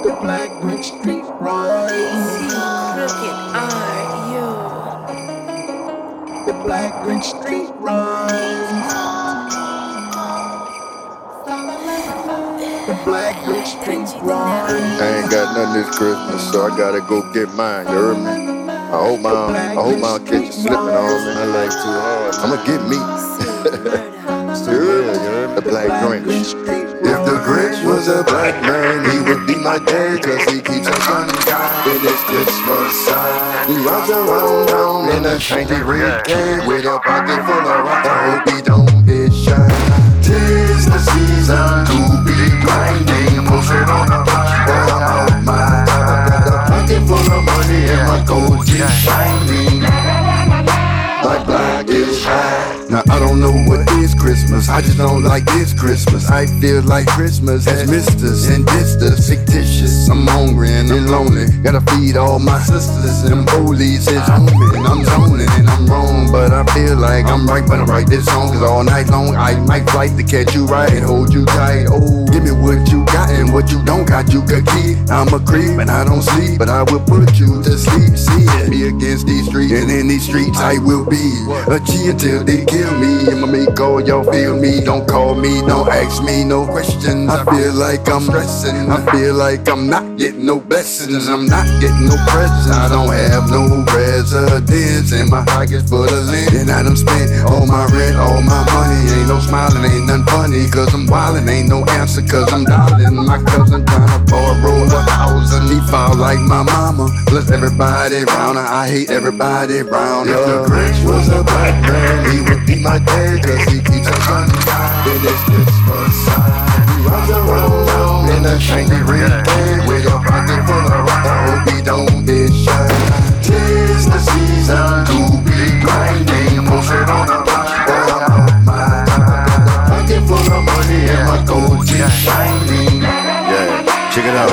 Black Brick Street Rhymes. Crooked are you? The Black Brick Street Rhymes. The Black Brick Street Rhymes. I ain't got nothing this Christmas, so I gotta go get mine, you heard me? I hope I don't catch you slipping on me. I like too hard. I'ma get me. You heard me? The Black Grinch. If the Grinch was a black man, he would be my dad, cause he keeps a gun tied in his Christmas side. He rides around town in a shanty red can with a pocket full of rock. I hope he don't get shot. 'Tis the season to be grinding, posted on the block while I'm out my time. I got a pocket full of money and my gold is shining. My black is high. Now I don't know what is Christmas, I just don't like this Christmas. I feel like Christmas has missed us and dissed us, fictitious. I'm hungry and I'm lonely, gotta feed all my sisters. And them police is on me and I'm zoning and I'm wrong, but I feel like I'm right when I write this song. Cause all night long I might fight to catch you right, hold you tight. Oh, give me what you got and what you don't got, you could keep. I'm a creep and I don't sleep, but I will put you to sleep. See it, me against these streets, and in these streets I will be a G until they kill me. I'ma make all y'all feel me. Don't call me, don't ask me no questions. I feel like I'm stressing, I feel like I'm not getting no blessings. I'm not getting no presents. I don't have no residence, and my pockets full of lint. And I done spent all my rent, all my money. Ain't no smiling, ain't nothing funny, cause I'm wildin'. Ain't no answer, cause I'm dialing. My cousin tryna borrow 1,000. He fall like my mama, plus everybody around her. I hate everybody around her. If the Grinch was a black man, he would be my dad, cause he keeps a gun tied in his Christmas side. He rides around town in a shanty red can with a pocket full of rock. I hope he don't get shot. 'Tis the season to be grinding, posted on the block while I'm out my time. I got a pocket full of money and my gold is shining. Yeah, check it out.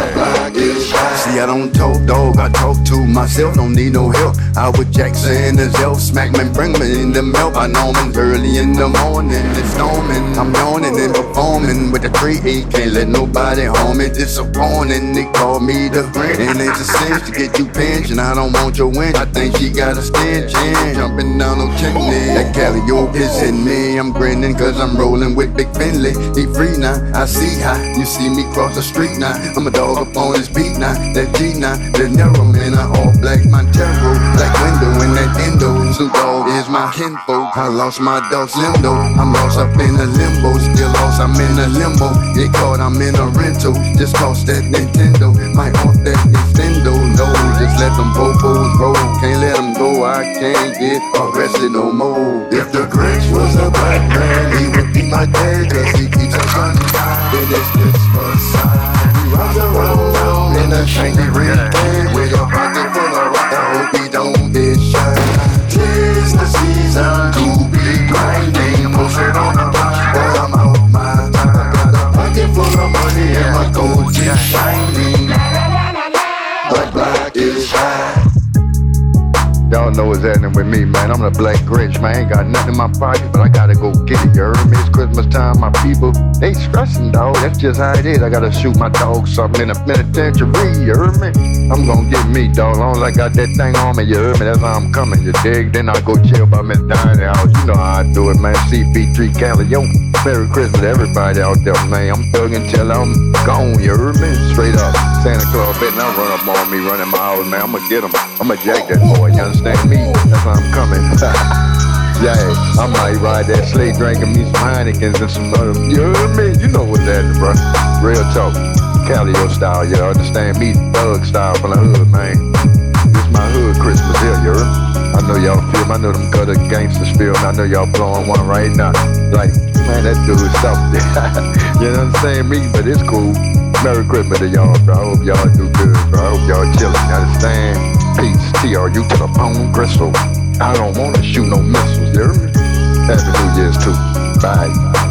See, I don't talk, dog, I talk to myself, don't need no help. I with Jackson as elf, smack man, bring me in the milk. I know man, early in the morning, it's storming. I'm yawning and performing with the 3-8, can't let nobody harm me. Disappointing, they call me the Grinch. And it's a cinch to get you pinched, I don't want your winch. I think she got a stench in, jumping down no chimney. That Calliope is in me, I'm grinning cause I'm rolling with Big Finley. He free now, I see how you see me cross the street now. I'm a dog up on his beat now. That G9, the narrow man, I all black Montero, black window in that endo. Snoop Dogg is my kinfolk. I lost my dog Slim though. I'm lost up in a limbo, still lost, I'm in a limbo. Get caught, I'm in a rental. Just cost that Nintendo, might off that Nintendo. No, just let them bobos roll. Can't let them go, I can't get arrested no more. If the Grinch was a black man, he would be my dad, cause he keeps a gun tied in his Christmas side. He rides around town in a shanty red can with a pocket full of rock. I hope he don't get shot. 'Tis the season to be grinding, posted on the block while I'm out my time. I got a pocket full of money and my gold is shining. My black is high. Y'all know what's happening with me, man. I'm the Black Grinch, man. Ain't got nothing in my pocket, but I gotta go get it. You heard me? It's Christmas time. My people, they stressing, dog. That's just how it is. I gotta shoot my dog something in a penitentiary. You heard me? I'm gonna get me, dog. As long as I got that thing on me, you heard me? That's how I'm coming, you dig? Then I go chill by Miss Dining House. You know how I do it, man. CP3 Calliope. Merry Christmas to everybody out there, man. I'm thugging till I'm gone, you heard me? Straight up. Santa Claus betting I run up on me, running my house, man. I'ma get him. I'ma jack that boy, you understand me? That's how I'm coming. Yeah, I might ride that sleigh drinking me some Heinekens and some other, you heard me? You know what's happening, bro. Real talk. Calliope style, you understand me? Thug style from the hood, man. This my hood Christmas here, you heard? I know y'all feel me. I know them gutter gangsters feel me. I know y'all blowing one right now. Like, man, that dude is something. You know what I'm saying? Me, but it's cool. Merry Christmas to y'all, bro. I hope y'all do good, bro. I hope y'all chillin'. You understand? Peace, TRU to the bone gristle. I don't wanna shoot no missiles, you hear me? Happy New Year's too. Bye.